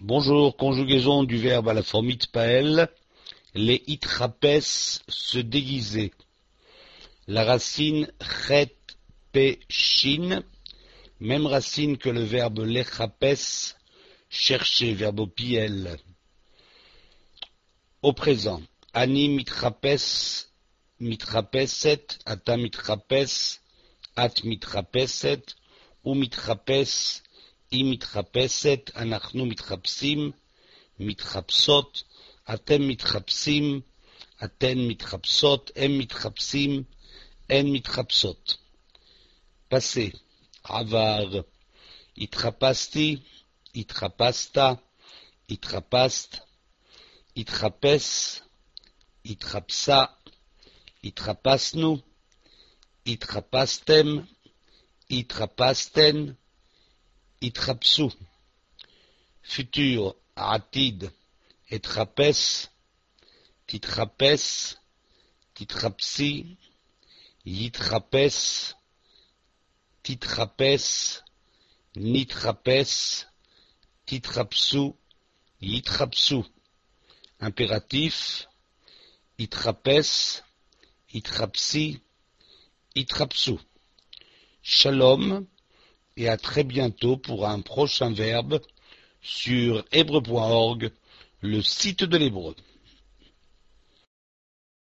Bonjour, conjugaison du verbe à la forme itpael, les itrapes, se déguiser. La racine chet pe shin, même racine que le verbe lechapes, chercher, verbe au piel. Au présent, ani mitrapes, mitrapeset, ata mitrapes, at mitrapeset, ou mitrapes, I mitrapeset, anachnu mitrapsim, mitrapsot, atem mitrapsim, aten mitrapsot, em mitrapsim, en mitrapsot. Passé, avar, itrapasti, itrapasta, itrapast, itrapes, itrapsa, itrapasnu, itrapastem, itrapasten, itrapsu. Futur, atid, etrapes, titrapes, titrapsi, yitrapes, titrapes, nitrapes, titrapsu, yitrapsu. Impératif, itrapes, itrapsi, itrapsu. Shalom et à très bientôt pour un prochain verbe sur hébreu.org, le site de l'hébreu.